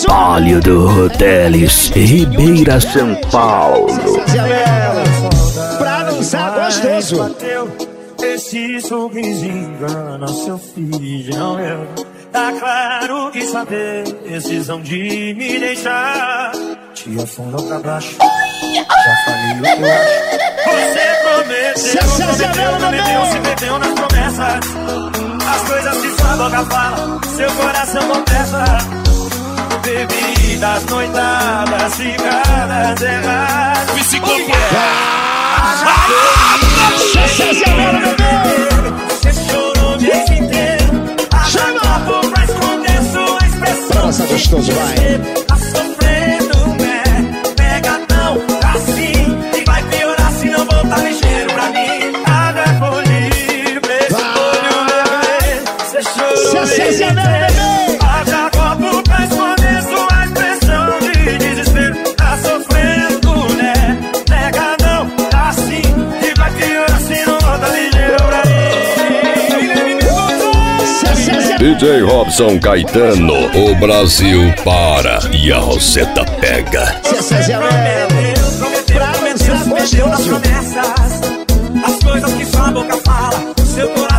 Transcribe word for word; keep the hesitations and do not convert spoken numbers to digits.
Sólido Hoteles, Ribeira, São Paulo. Pra dançar gostoso. Esse sorrisinho engana seu filho, não eu. Tá claro que sua decisão de me deixar te afundou pra baixo. Já falei o que eu acho. Você prometeu, prometeu, prometeu, se perdeu nas promessas. As coisas que sua boca fala, seu coração confessa. Bebidas, noitadas, cigadas erradas. Psicopata. Você chorou o mês inteiro. Chama pra esconder sua expressão. Nossa, gostoso, vai. Tá sofrendo, né? Pega não, assim. E vai piorar se não voltar ligeiro pra mim. Nada é livre, esse olho bebê. Você chorou o mês inteiro. Haja copo pra esconder sua expressão de desespero. Tá sofrendo, né? Pega não, assim. E vai piorar se não voltar ligeiro pra mim. D J Robson Caetano, o Brasil para e a Roseta pega. Prometeu, prometeu, prometeu nas promessas. As coisas que sua boca fala, seu coração